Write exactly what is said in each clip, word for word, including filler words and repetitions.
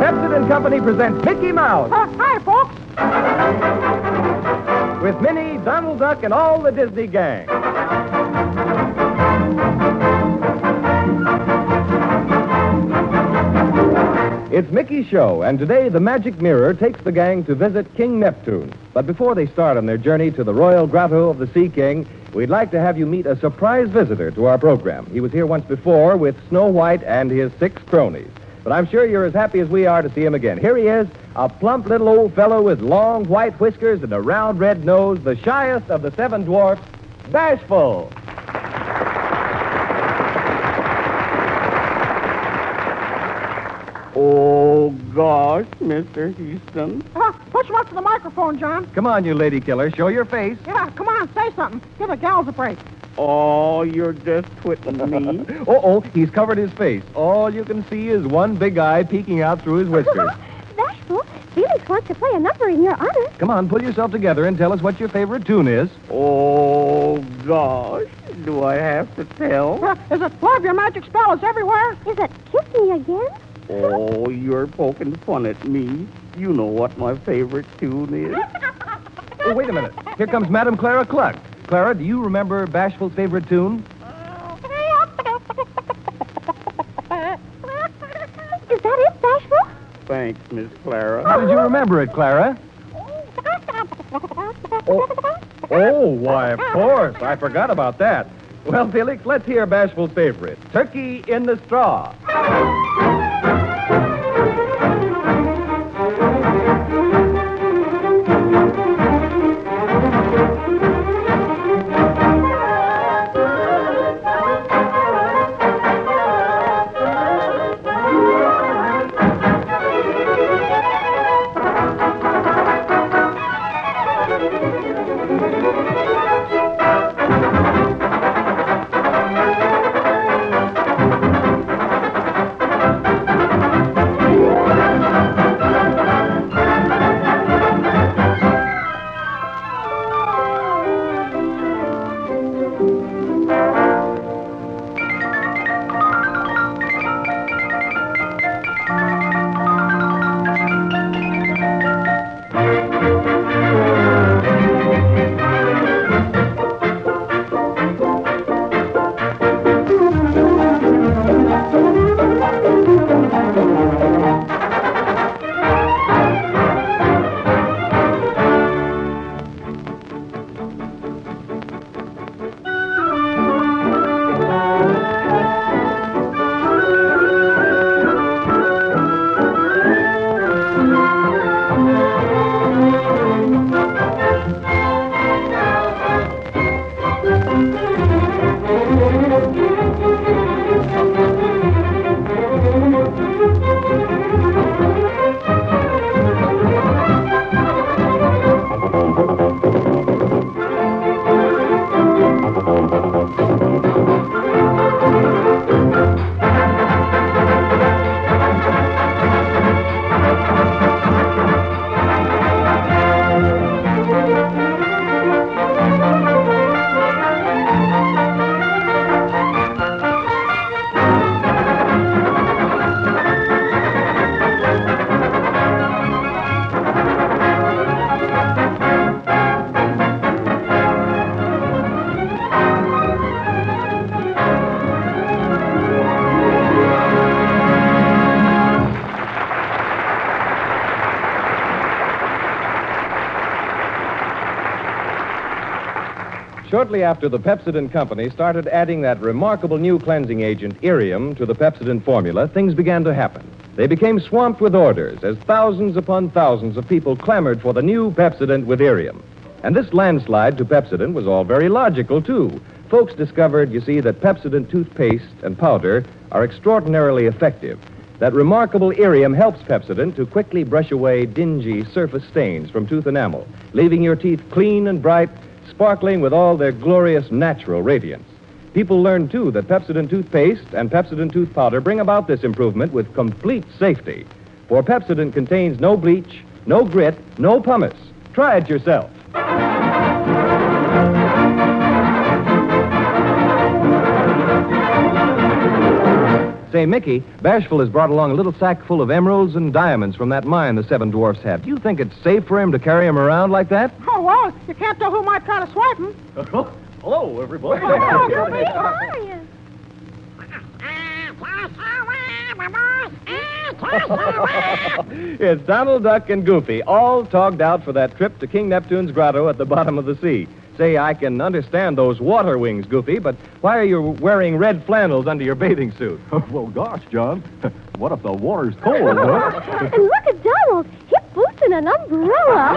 Pepsi and Company presents Mickey Mouse. Uh, hi, folks. With Minnie, Donald Duck, and all the Disney gang. It's Mickey's show, and today the Magic Mirror takes the gang to visit King Neptune. But before they start on their journey to the Royal Grotto of the Sea King, we'd like to have you meet a surprise visitor to our program. He was here once before with Snow White and his six cronies. But I'm sure you're as happy as we are to see him again. Here he is, a plump little old fellow with long white whiskers and a round red nose, the shyest of the seven dwarfs, Bashful. Oh, gosh, Mister Houston. Uh, push him up to the microphone, John. Come on, you lady killer. Show your face. Yeah, come on, say something. Give the gals a break. Oh, you're just twitting me. Uh-oh, he's covered his face. All you can see is one big eye peeking out through his whiskers. Bashful, Felix wants to play a number in your honor. Come on, pull yourself together and tell us what your favorite tune is. Oh, gosh, do I have to tell? Uh, is it Love Your Magic Spell is Everywhere? Is it Kiss Me Again? Oh, you're poking fun at me. You know what my favorite tune is. Oh, wait a minute. Here comes Madame Clara Cluck. Clara, do you remember Bashful's favorite tune? Is that it, Bashful? Thanks, Miss Clara. How did you remember it, Clara? Oh, oh, why, of course. I forgot about that. Well, Felix, let's hear Bashful's favorite, Turkey in the Straw. Shortly after the Pepsodent Company started adding that remarkable new cleansing agent, Irium, to the Pepsodent formula, things began to happen. They became swamped with orders as thousands upon thousands of people clamored for the new Pepsodent with Irium. And this landslide to Pepsodent was all very logical, too. Folks discovered, you see, that Pepsodent toothpaste and powder are extraordinarily effective. That remarkable Irium helps Pepsodent to quickly brush away dingy surface stains from tooth enamel, leaving your teeth clean and bright, sparkling with all their glorious natural radiance. People learned, too, that Pepsodent toothpaste and Pepsodent tooth powder bring about this improvement with complete safety. For Pepsodent contains no bleach, no grit, no pumice. Try it yourself. Say, Mickey, Bashful has brought along a little sack full of emeralds and diamonds from that mine the Seven Dwarfs have. Do you think it's safe for him to carry them around like that? Oh, well, you can't tell who might try to swipe him. Hello, everybody. Oh, Goofy. How are you? It's Donald Duck and Goofy, all togged out for that trip to King Neptune's grotto at the bottom of the sea. Say, I can understand those water wings, Goofy, but why are you wearing red flannels under your bathing suit? Well, gosh, John. What if the water's cold, huh? And look at Donald. He's boosting an umbrella.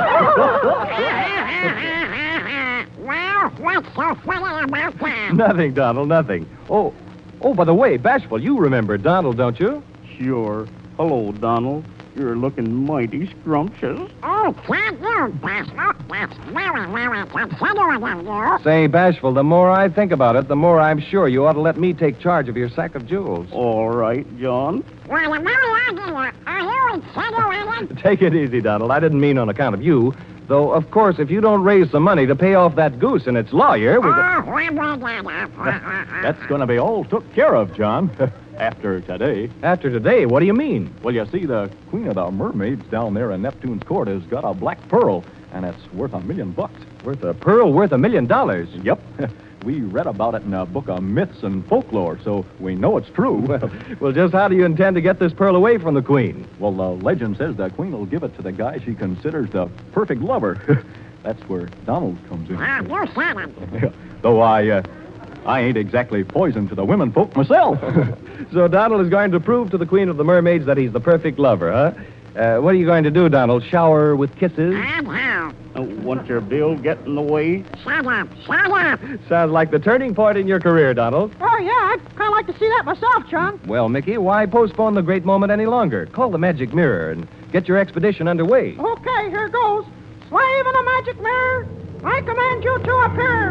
Well, what's so funny about that? Nothing, Donald, nothing. Oh, oh, by the way, Bashful, you remember Donald, don't you? Sure. Hello, Donald. You're looking mighty scrumptious. Oh, thank you, Bashful. That's very, very considerate of you. Say, Bashful, the more I think about it, the more I'm sure you ought to let me take charge of your sack of jewels. All right, John. Well, a very idea. Are you insinuating? Take it easy, Donald. I didn't mean on account of you. Though, of course, if you don't raise some money to pay off that goose and its lawyer... we Oh, when we get up. That's going to be all took care of, John. After today. After today, what do you mean? Well, you see, the queen of the mermaids down there in Neptune's court has got a black pearl, and it's worth a million bucks. Worth a pearl worth a million dollars. Yep. We read about it in a book of myths and folklore, so we know it's true. Well, well, just how do you intend to get this pearl away from the queen? Well, the legend says the queen will give it to the guy she considers the perfect lover. That's where Donald comes in. Ah, you said it. Though I, uh, I ain't exactly poison to the women folk myself. So Donald is going to prove to the queen of the mermaids that he's the perfect lover, huh? Uh, what are you going to do, Donald? Shower with kisses? And how? Uh, won't your bill get in the way? Shut up, shut up. Sounds like the turning point in your career, Donald. Oh, yeah, I'd kind of like to see that myself, John. Well, Mickey, why postpone the great moment any longer? Call the magic mirror and get your expedition underway. Okay, here goes. Slave in a magic mirror, I command you to appear.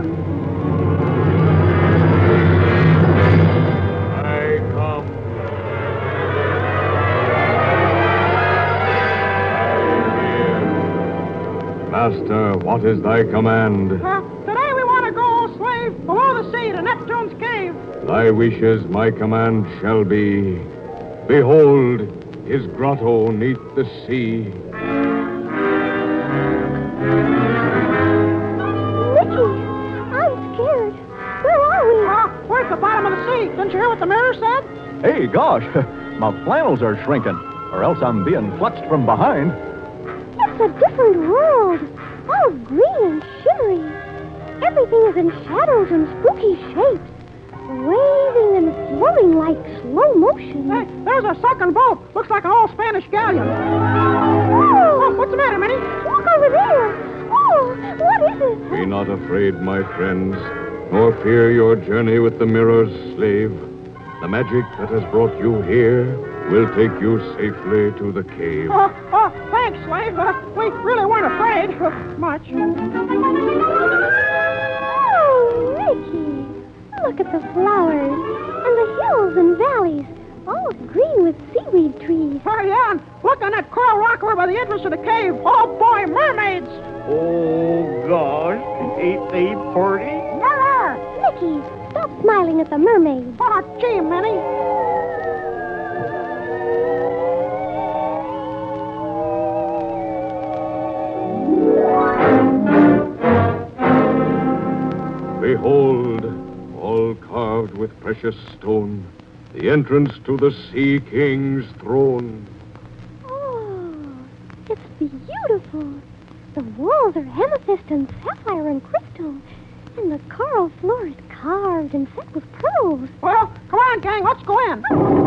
I come. Master, what is thy command? Uh, today we want to go, slave, below the sea to Neptune's cave. Thy wishes my command shall be. Behold, his grotto neath the sea. Mickey, I'm scared. Where are we? Uh, we're at the bottom of the sea. Didn't you hear what the mirror said? Hey, gosh, my flannels are shrinking, or else I'm being clutched from behind. It's a different world. All green and shimmery. Everything is in shadows and spooky shapes. Waving and flowing like slow motion. Hey, there's a second boat. Looks like an old Spanish galleon. Oh, Oh, what's the matter, Minnie? look over there. Oh, what is it? Be not afraid, my friends, nor fear your journey with the mirror's slave. The magic that has brought you here will take you safely to the cave. Oh, oh, thanks, slave. Uh, we really weren't afraid. Uh, much. Oh, Mickey. Look at the flowers and the hills and valleys, all green with seaweed trees. Oh, yeah, and look on that coral rock over by the entrance to the cave. Oh, boy, mermaids. Oh, gosh. Ain't they pretty? Mirror. Mickey, stop smiling at the mermaid. Oh, gee, Minnie. Behold, all carved with precious stone, the entrance to the Sea King's throne. Oh, it's beautiful. The walls are amethyst and sapphire and crystal, and the coral floor is carved and set with pearls. Well, come on, gang, let's go in.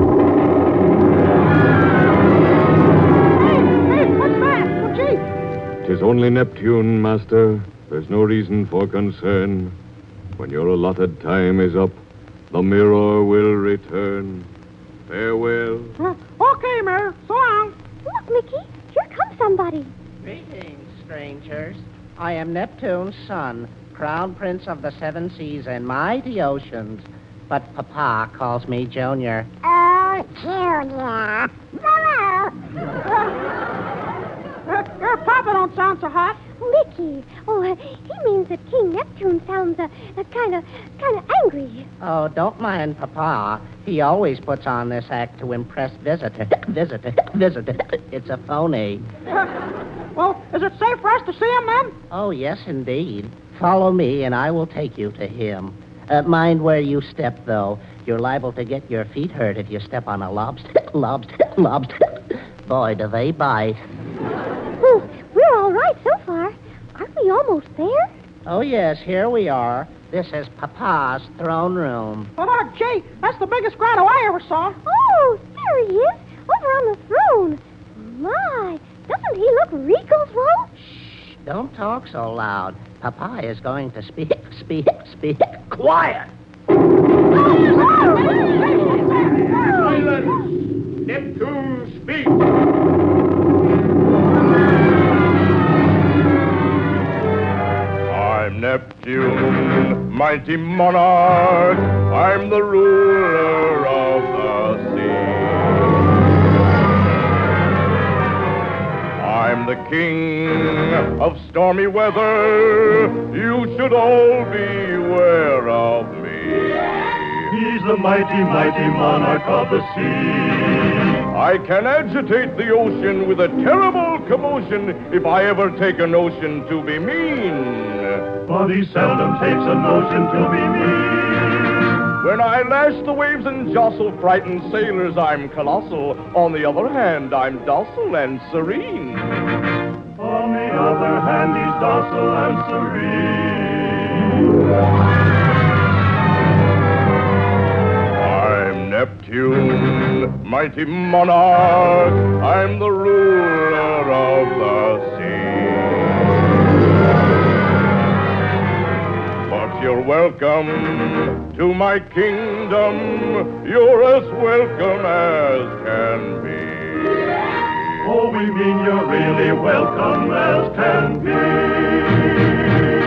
Hey, hey, what's that? Oh, gee. 'Tis only Neptune, master. There's no reason for concern. When your allotted time is up, the mirror will return. Farewell. Uh, okay, Mirror, so long. Look, Mickey, here comes somebody. Greetings, strangers. I am Neptune's son, crown prince of the seven seas and mighty oceans. But Papa calls me Junior. Oh, Junior. Hello. Uh, your papa don't sound so hot. Mickey. Oh, uh, he means that King Neptune sounds uh, uh, kind of kind of angry. Oh, don't mind Papa. He always puts on this act to impress visitor. Visitor. Visitor. It's a phony. Well, is it safe for us to see him, then? Oh, yes, indeed. Follow me, and I will take you to him. Uh, mind where you step, though. You're liable to get your feet hurt if you step on a lobster. Lobster. Lobster. Boy, do they bite. Oh, we're all right so far. Aren't we almost there? Oh, yes, here we are. This is Papa's throne room. Oh, gee, that's the biggest grotto I ever saw. Oh, there he is, over on the throne. My, doesn't he look regal, throne? Shh, don't talk so loud. Papa is going to speak, speak, speak. Quiet! Silence! Neptune, speak! I'm Neptune, mighty monarch. I'm the ruler of the sea. I'm the king of stormy weather. You should all beware of me. He's the mighty, mighty monarch of the sea. I can agitate the ocean with a terrible commotion if I ever take a notion to be mean. But he seldom takes a notion to be mean. When I lash the waves and jostle frightened sailors, I'm colossal. On the other hand, I'm docile and serene. On the other hand, he's docile and serene. Neptune, mighty monarch, I'm the ruler of the sea. But you're welcome to my kingdom, you're as welcome as can be. Oh, we mean you're really welcome as can be.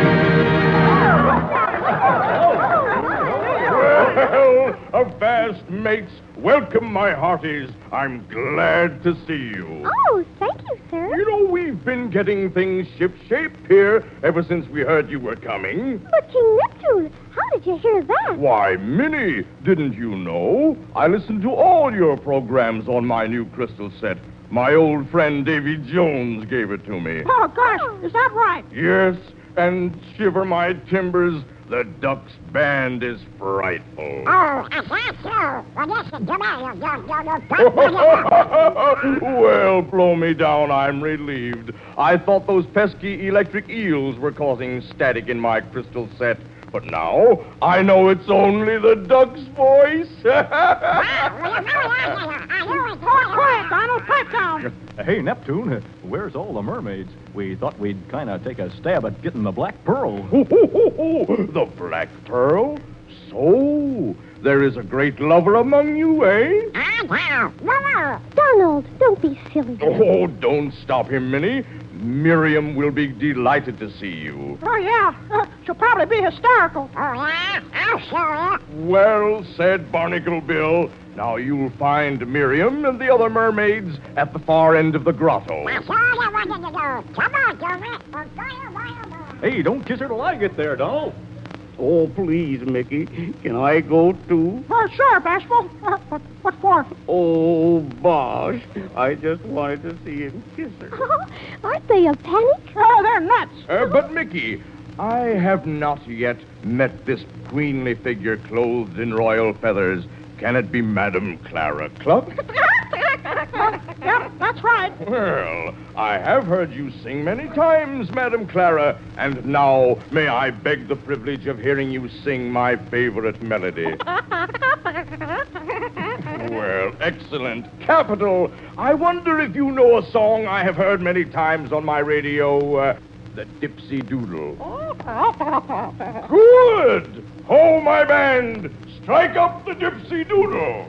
Well, avast, mates. Welcome, my hearties. I'm glad to see you. Oh, thank you, sir. You know, we've been getting things ship-shape here ever since we heard you were coming. But, King Neptune, how did you hear that? Why, Minnie, didn't you know? I listened to all your programs on my new crystal set. My old friend Davy Jones gave it to me. Oh, gosh, is that right? Yes, and shiver my timbers, the Ducks band is frightful. Oh, is that so? Well, listen to me. Well, blow me down, I'm relieved. I thought those pesky electric eels were causing static in my crystal set. But now, I know it's only the Duck's voice. Quiet, Donald, pipe down. Hey, Neptune, where's all the mermaids? We thought we'd kind of take a stab at getting the Black Pearl. The Black Pearl? So, there is a great lover among you, eh? Donald, don't be silly. Oh, don't stop him, Minnie. Miriam will be delighted to see you. Oh, yeah. Uh, she'll probably be hysterical. Oh, yeah? I'll show you. Well said, Barnacle Bill. Now you'll find Miriam and the other mermaids at the far end of the grotto. That's all I wanted to do. Come on, Gilbert. Hey, don't kiss her till I get there, Donald. Oh, please, Mickey. Can I go, too? Oh, sure, Bashful. Uh, what, what for? Oh, Bosh. I just wanted to see him kiss her. Aren't they a panic? Oh, they're nuts. Uh, but, Mickey, I have not yet met this queenly figure clothed in royal feathers. Can it be Madame Clara Cluck? Yep, that's right. Well, I have heard you sing many times, Madame Clara, and now may I beg the privilege of hearing you sing my favorite melody. Well, excellent. Capital. I wonder if you know a song I have heard many times on my radio, uh, the Dipsy Doodle. Good! Ho, my band! Strike up the Dipsy Doodle!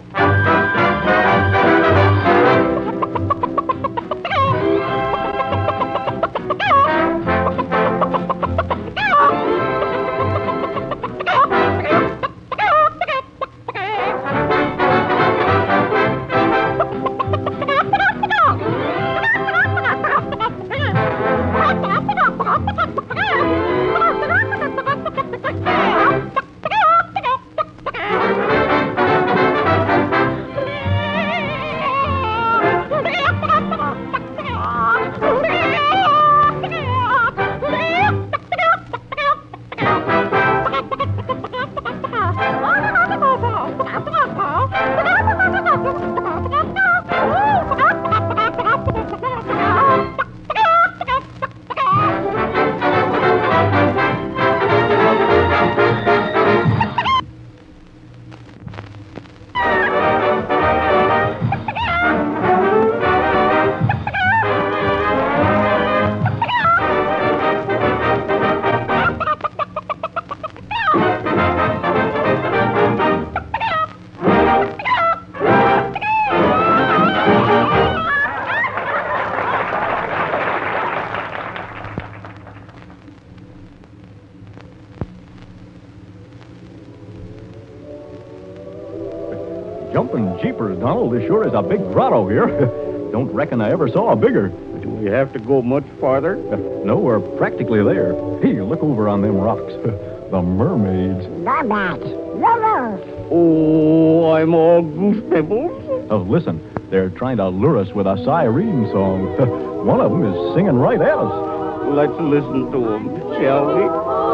Hoppin' jeepers, Donald. This sure is a big grotto here. Don't reckon I ever saw a bigger. Do we have to go much farther? No, we're practically there. Hey, look over on them rocks. The mermaids. Mermaids. Mermaids. Oh, I'm all goose pimples. Oh, listen. They're trying to lure us with a siren song. One of them is singing right at us. Let's listen to them, shall we?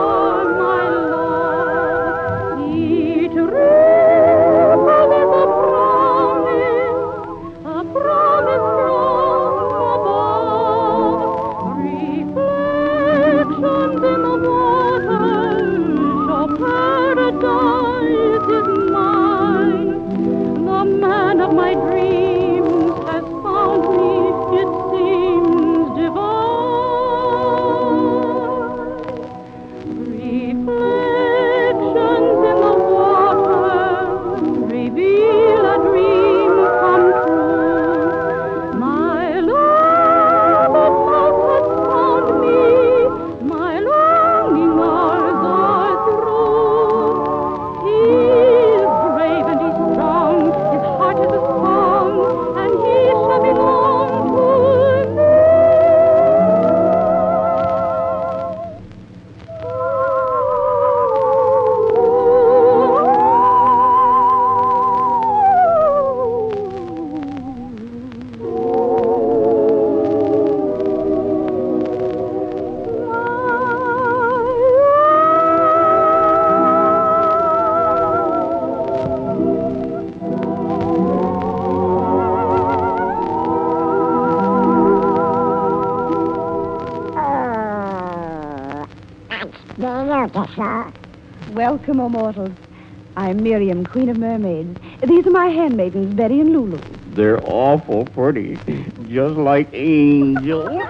Welcome, O mortals. I'm Miriam, Queen of Mermaids. These are my handmaidens, Betty and Lulu. They're awful pretty, just like angels.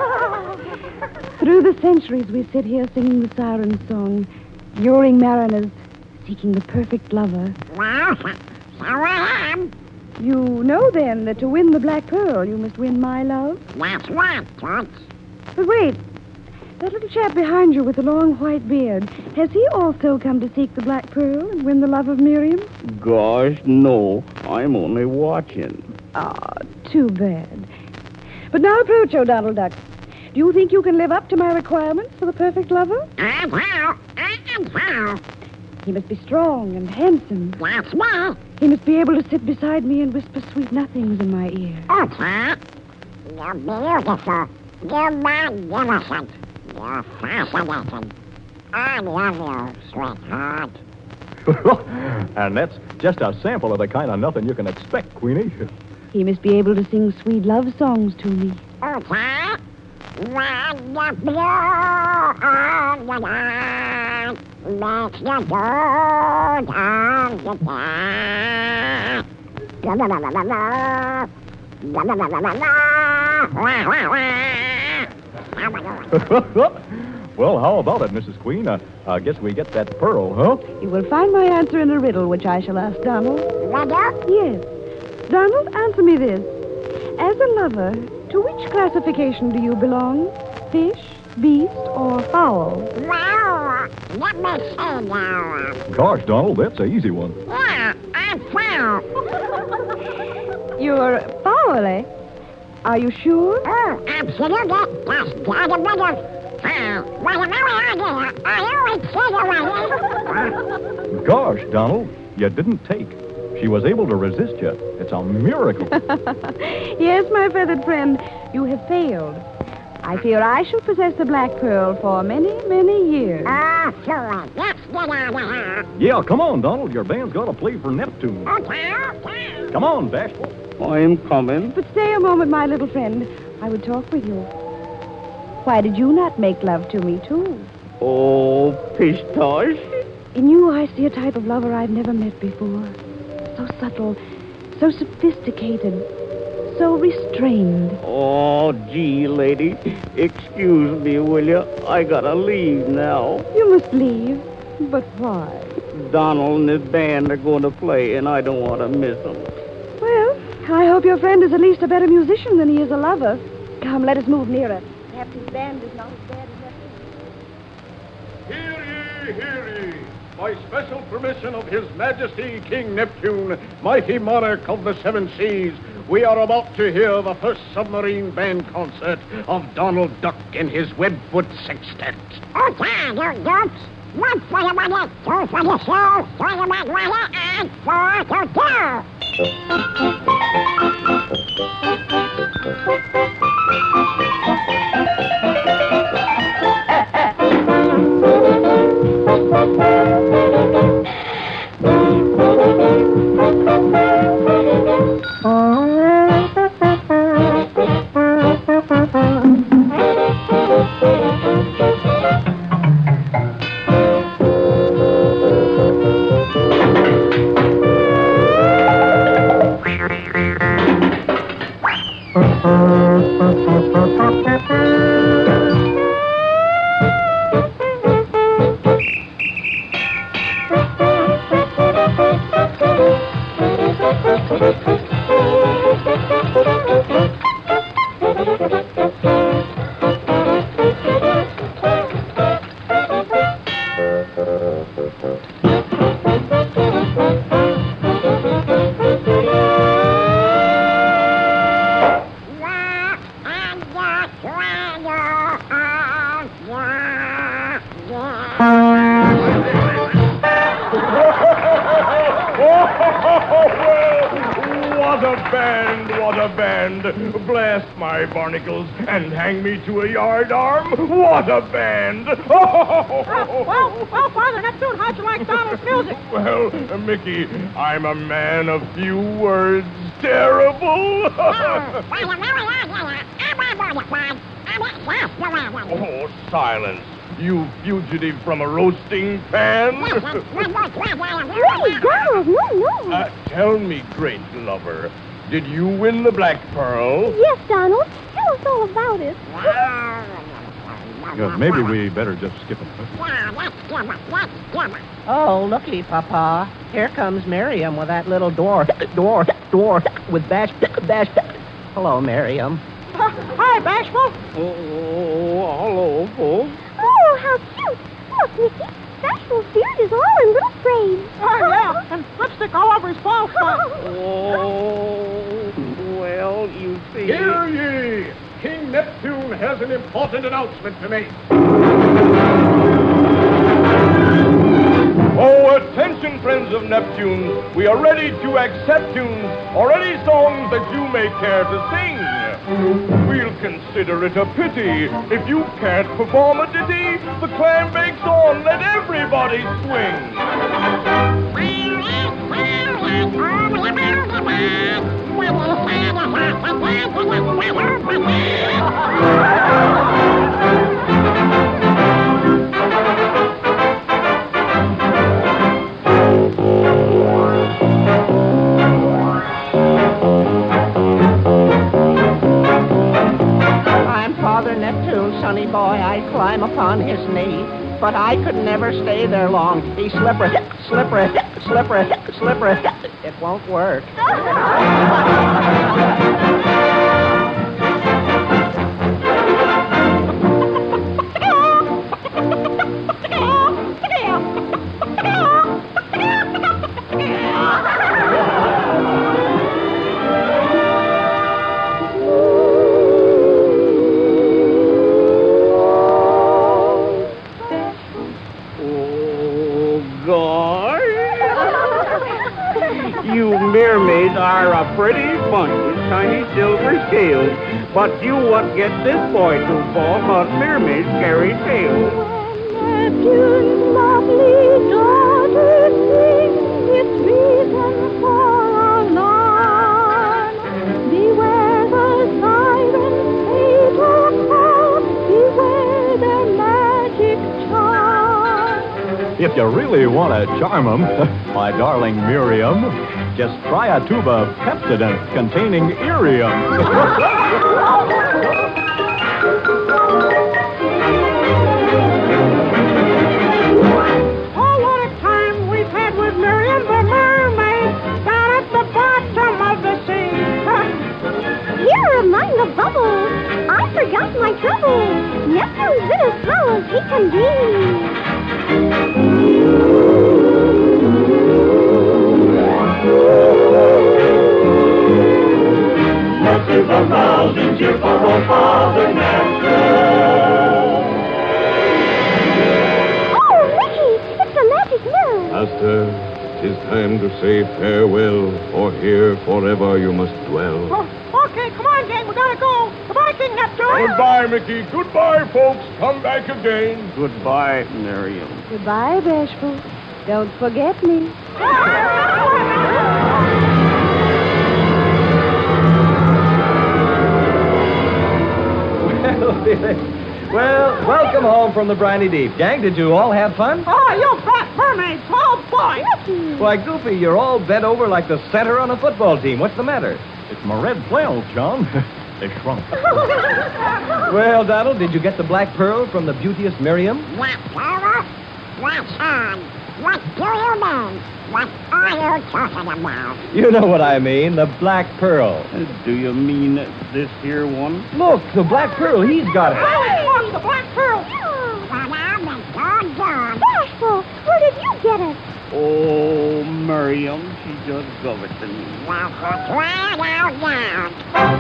Through the centuries, we sit here singing the siren song, luring mariners, seeking the perfect lover. Well, so, so I am. You know, then, that to win the Black Pearl, you must win my love? That's right, Toots. But wait, that little chap behind you with the long white beard, has he also come to seek the Black Pearl and win the love of Miriam? Gosh, no. I'm only watching. Ah, too bad. But now approach, O Donald Duck. Do you think you can live up to my requirements for the perfect lover? I will. I will. He must be strong and handsome. That's me. He must be able to sit beside me and whisper sweet nothings in my ear. Okay. You're beautiful. You're magnificent. You're fascinating. I love you, sweetheart. And that's just a sample of the kind of nothing you can expect, Queenie. He must be able to sing sweet love songs to me. Okay. When the blue of the night makes the gold of the day. La la la la la la. La la la la la la. Wah, wah, wah. How am I doing? Well, how about it, Missus Queen? Uh, I guess we get that pearl, huh? You will find my answer in a riddle, which I shall ask Donald. Riddle? Yes. Donald, answer me this. As a lover, to which classification do you belong? Fish, beast, or fowl? Well, let me see now. Gosh, Donald, that's an easy one. Yeah, I'm foul. You're fowl, eh? Are you sure? Oh, absolutely. That's got a bit of foul. Well, no idea. I always say the way. Gosh, Donald, you didn't take. She was able to resist you. It's a miracle. Yes, my feathered friend, you have failed. I fear I shall possess the Black Pearl for many, many years. Ah, so let's get out of here. Yeah, come on, Donald. Your band's got to play for Neptune. Okay, okay. Come on, Bashful. I'm coming. But stay a moment, my little friend. I would talk with you. Why did you not make love to me, too? Oh, pistache. In you, I see a type of lover I've never met before. So subtle, so sophisticated, so restrained. Oh, gee, lady. Excuse me, will you? I gotta leave now. You must leave. But why? Donald and his band are going to play, and I don't want to miss them. Well, I hope your friend is at least a better musician than he is a lover. Come, let us move nearer. Perhaps his band is not as bad as that. Hear ye, hear ye. by special permission of His Majesty King Neptune, mighty monarch of the seven seas, we are about to hear the first submarine band concert of Donald Duck and his Webfoot Sextet. Okay, you ducks. One for the money, two for the show, three for the money, and four to two. What a band, what a band. Blast my barnacles and hang me to a yard arm. What a band. well, well, well, Father Neptune, how'd you like Donald's music? Well, uh, Mickey, I'm a man of few words. Terrible. Oh, silence. You fugitive from a roasting pan. Please, Donald, no, no. Uh, tell me, great lover, did you win the Black Pearl? Yes, Donald. Tell us all about it. Uh, maybe we better just skip it. Oh, looky, Papa. Here comes Miriam with that little door, door, door, with bash, bash. Hello, Miriam. Uh, hi, Bashful. Oh, hello, folks. Oh, how cute. Look, Mickey. Bashful's beard is all in little braids. Oh, yeah, and lipstick all over his bald spot. Oh, well, you see... Hear ye! King Neptune has an important announcement to make. Oh, attention, friends of Neptune. We are ready to accept tunes or any songs that you may care to sing. We'll consider it a pity if you can't perform a ditty. The clam bakes on, let everybody swing. Sonny boy, I climb upon his knee, but I could never stay there long. He's slippery, slippery, slippery, slippery. It won't work. Mermaids are a pretty bunch with tiny silver scales, but you what get this boy to fall, cause mermaids carry tails. When Neptune's lovely daughter sings, it's reason for alarm. Beware the sirens, fate or call, beware their magic charm. If you really want to charm 'em, my darling Miriam, just try a tube of Pepsodent containing Irium. Oh, what a time we've had with Miriam the mermaid down at the bottom of the sea. Here among the bubbles, I forgot my troubles. Neptune's been as slow as he can be. Next is a rousing cheer for old Father Natural. Oh, Mickey, it's the magic mirror. Master, 'tis time to say farewell, for here forever you must dwell. Oh, okay, come on, gang. We gotta go. Goodbye, King Neptune. Goodbye, Mickey. Goodbye, folks. Come back again. Goodbye, Miriam. Goodbye, Bashful. Don't forget me. Well, welcome home from the briny deep. Gang, did you all have fun? Oh, you fat mermaids. Oh, boy. Why, Goofy, you're all bent over like the center on a football team. What's the matter? It's my red flannels, John. They shrunk. Well, Donald, did you get the black pearl from the beauteous Miriam? What, Sarah? What, son? What do you mean? What are you talking about? You know what I mean, the black pearl. Uh, do you mean this here one? Look, the black pearl, he's got it. Look, the black pearl. Well, I'm a doggone. Bashful, where did you get it? Oh, Miriam, she just gave it to me. Well, that's right out loud.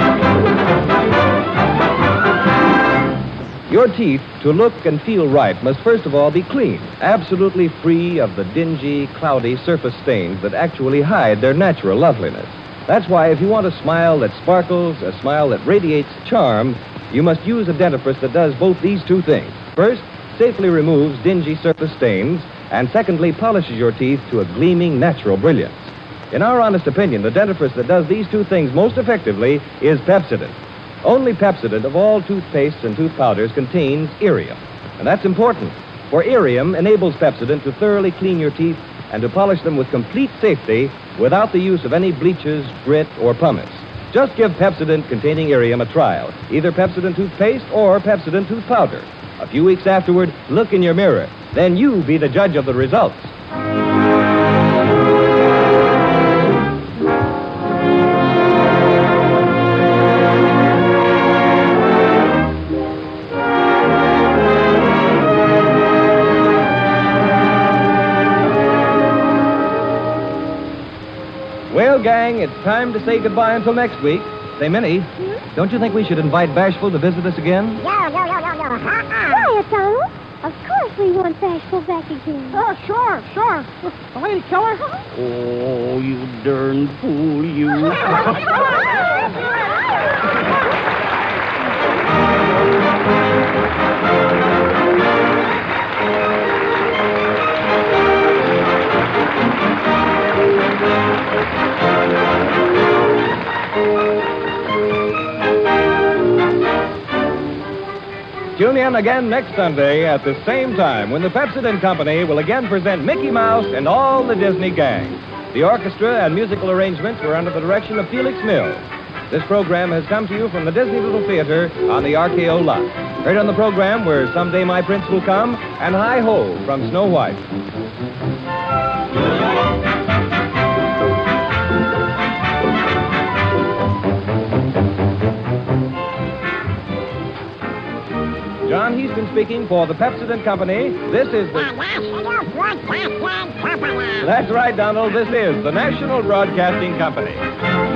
Your teeth, to look and feel right, must first of all be clean, absolutely free of the dingy, cloudy surface stains that actually hide their natural loveliness. That's why if you want a smile that sparkles, a smile that radiates charm, you must use a dentifrice that does both these two things. First, safely removes dingy surface stains, and secondly, polishes your teeth to a gleaming, natural brilliance. In our honest opinion, the dentifrice that does these two things most effectively is Pepsodent. Only Pepsodent of all toothpastes and tooth powders contains irium. And that's important, for irium enables Pepsodent to thoroughly clean your teeth and to polish them with complete safety without the use of any bleaches, grit, or pumice. Just give Pepsodent containing irium a trial, either Pepsodent toothpaste or Pepsodent tooth powder. A few weeks afterward, look in your mirror. Then you be the judge of the results. Well, gang, it's time to say goodbye until next week. Say, Minnie, hmm? Don't you think we should invite Bashful to visit us again? No, no, no, no, no. Uh-uh. Quiet, Donald. Of course we want Bashful back again. Oh, sure, sure. The lady killer? Oh, you darn fool, you. Tune in again next Sunday at the same time when the Pepsodent Company will again present Mickey Mouse and all the Disney gang. The orchestra and musical arrangements were under the direction of Felix Mills. This program has come to you from the Disney Little Theater on the R K O lot. Heard on the program were Someday My Prince Will Come and Hi Ho from Snow White. John Heaston speaking for the Pepsodent Company. This is the... The National Broadcasting Company. That's right, Donald. This is the National Broadcasting Company.